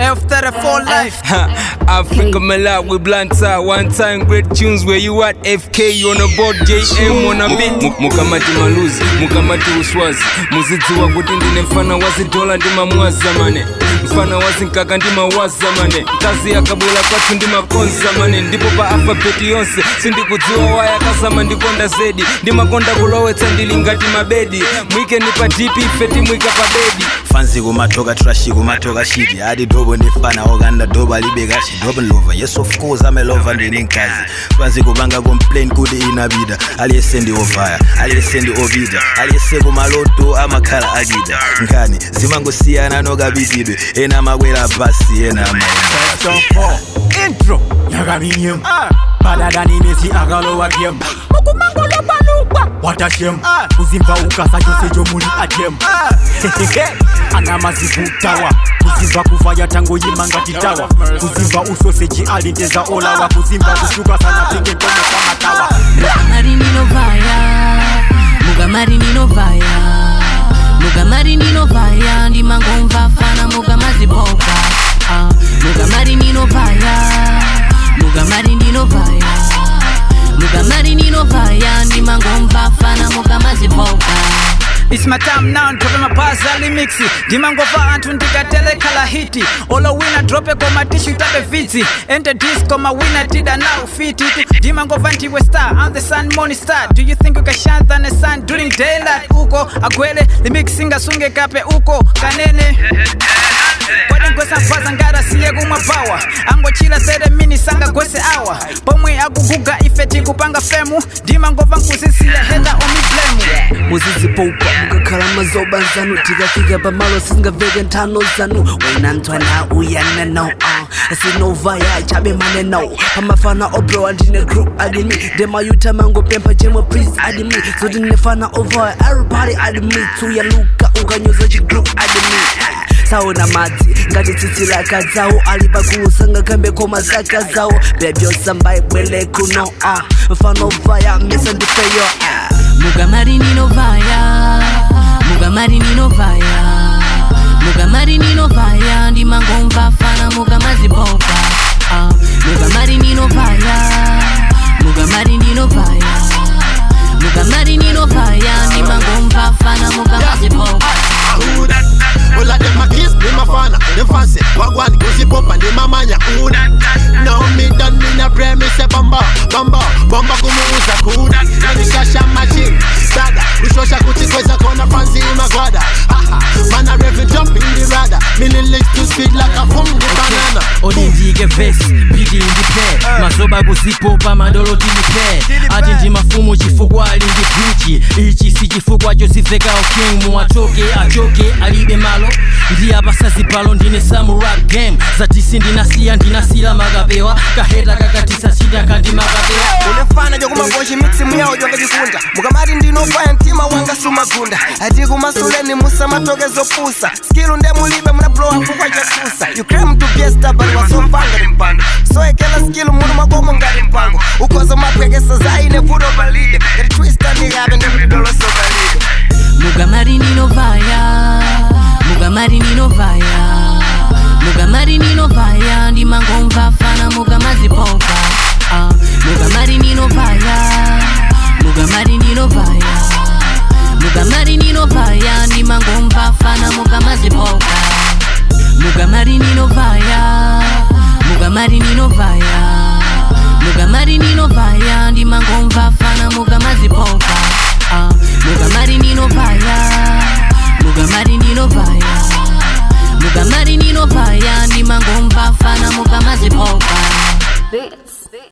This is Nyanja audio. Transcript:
F34 life. Africa Malawi Blanta, one time great tunes where you at FK on a board JM on a beat. Mukamati maluzi, mukamati uswazi. Muzidzi wa kuti ndine mfana wazi dola ndima mwaza mane. Mfana wazi nkaka ndima waza mane. Kazi ya kabwela kwatu ndima konza mane. Ndipo pa alfabeti yonse, sindi kudziwa waya kasama ndikonda zedi. Ndima konda kulowetsa ndilingati mabedi. Mwike nipa dipi, feti mwika pa bedi. Fancy kumatoka trashi kumatoka shiti. Adi dobo ndifana oganda dobo alibekashi. Dobo lover, yes of course I'm a lover ndini nkazi. Fancy kubanga complain kudi inabida. Aliyesendi ofaya, aliyesendi obida. Aliyese kumaloto amakala agida. Nkani, zimango siya na noga bidibe. Ena magwela basi, ena magwela. Intro, Yagaminyum. Badadani mesi agalo wa game. Mukumango lobaluba. What a shame. Kuzimba ukasa jose jomuli ajem. Anama zivutawa. Kuzimba kuvaya tango yimanga titawa. Kuzimba usoseji alinteza olawa. Kuzimba kushuka sana pinge ntomo kama tawa. Mugamari nino vaya. Mugamari nino vaya. Mugamari nino vaya. Ndi mangomva fana mugamazi boka. Mugamari nino vaya. Mugamari nino vaya. Mugamari nino vaya. Ndi mangomva fana mugamazi boka. It's my time now, drop my bars ali mixi. Dimango va antu ndikatele kala hiti. Olo winner drop koma tissue tabe viti. Enter disco my winner tida now fit it. Dimango vanti we star, I'm the sun morning star. Do you think you can shine than the sun during daylight? Uko agwele, the mixinga sunge kape uko kanene. Kweden kwesa faza ngara siye kumwa power. Ango chila sede mini sanga kwese hour. Pomwe aguguga ifeti kupanga femu. Dimango vankusisi ya henda omi blemu. Muzizi poupa mukakalama zoba zanu. Tikafika pamalo singa vega ntano zanu. Wenantwa na uyana no Sino vaya chabe mane no. Pamafana obro andine group adimi. Dema yuta mango pempa jemo please adimi. Zodi nefana over everybody adimi. Tuya luka ukanyoza group adimi. Sao na mati, ngati titi laka zao. Aliba kuusanga kambe koma zaka zao. Baby osambai bwele kuno Mfano vaya misa ndipeyo Mugamari nino vaya. Mugamari nino vaya. Mugamari nino vaya. Ndi mangomva fana mugamazi boka. Mugamari nino vaya. Mugamari nino vaya. Mugamari nino vaya. Ndi mangomva fana mugamazi boka. Ola dem ma kiss me ma fana. Dem fancy wagwan kuzi popa ndi mamanya. Now me done me na pray me say bamba bamba bamba kumuuza kuda. Nani shasha machine sada. Ushosha kutikweza kona fancy magwada. Man a rev jump in the radar. Mini lick to speed like a boom the banana. Odindige vest, bidi indi pair. Mazoba kuzipopa madolo dili pair. Ati ndi mafumu chifukwa ali ndi Gucci. Ichi si chifukwa choziveka king muwachoke achoke alibe malo. Ndi abasazi palo ndine samu rap game. Zatisi ndinasiya ndinasila magabewa. Kaheta kakatisa shida kandi magabewa. Unefana jokuma bonji mixi muyao jonga jikunda. Mugamari ndino faya ntima wanga sumagunda. Ati kumasuleni musa matogezo pusa. Skill unde mulibe muna blow up kwa jasusa. You claim to be a star but wasofanga mpando. So ekela skill munu magomo ngari mpango. Ukozo mapwekesa zaine fudo balide. Gari twista nigabe ndemri dolo so balide. Mugamari nino vaya. Mugamari nino vaya. Mugamari nino vaya. Ndi mangomva fana mugamazi boka. Mugamari nino vaya. Mugamari nino vaya. Mugamari nino vaya. Ndi mangomva fana mugamazi boka. Mugamari nino vaya. Mugamari nino vaya. Mugamari nino vaya. Ndi mangomva fana mugamazi boka. Mugamari nino vaya. Mugamari nino vaya. Mugamari nino vaya. Ndi mangomva fana mugamazi boka.